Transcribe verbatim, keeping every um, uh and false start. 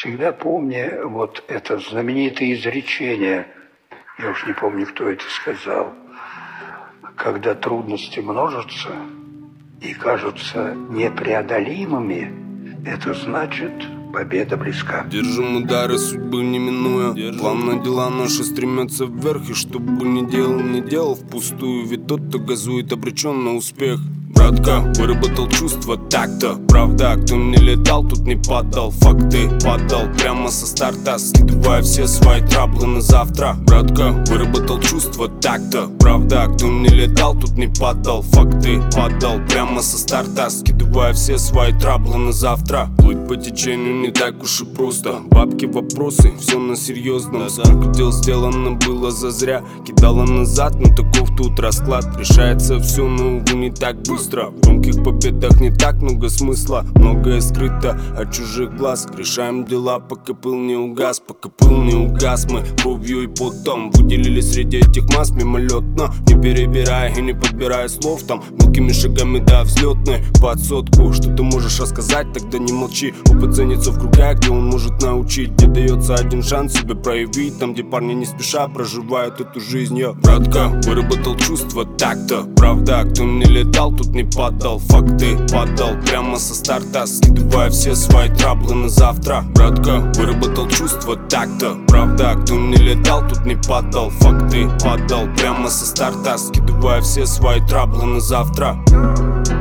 Всегда помни вот это знаменитое изречение, я уж не помню, кто это сказал, когда трудности множатся и кажутся непреодолимыми, это значит, победа близка. Держим удары судьбы не минуя. Главное, дела наши стремятся вверх. И что бы ни делал, не делал впустую. Ведь тот, кто газует, обречен на успех. Братка, выработал чувство так-то. Правда, кто не летал, тут не падал. Факты падал прямо со старта, скидывая все свои траблы на завтра. Братка, выработал чувство так-то. Правда, кто не летал, тут не падал. Факты падал прямо со старта, скидывая все свои траблы на завтра. Плыть по течению не так уж и просто. Бабки, вопросы, все на серьезном. Сколько дел сделано было зазря. Кидала назад, но таков тут расклад. Решается все, но увы не так быстро. В громких победах не так много смысла. Многое скрыто от чужих глаз. Решаем дела, пока пыл не угас. Пока пыл не угас, мы кровью и потом выделили среди этих масс мимолетно, не перебирая и не подбирая слов. Там мелкими шагами до взлетной под сотку. Что ты можешь рассказать, тогда не молчи. Опыт ценится в кругах, где он может научить. Где дается один шанс себя проявить. Там, где парни не спеша проживают эту жизнь. Я, братка, выработал чувство так-то. Правда, кто не летал, тут не падал. Факты падал прямо со старта, скидывая все свои траблы на завтра. Братка, выработал чувство так-то. Правда, кто не летал, тут не падал. Факты падал прямо со старта, скидывая все свои траблы на завтра.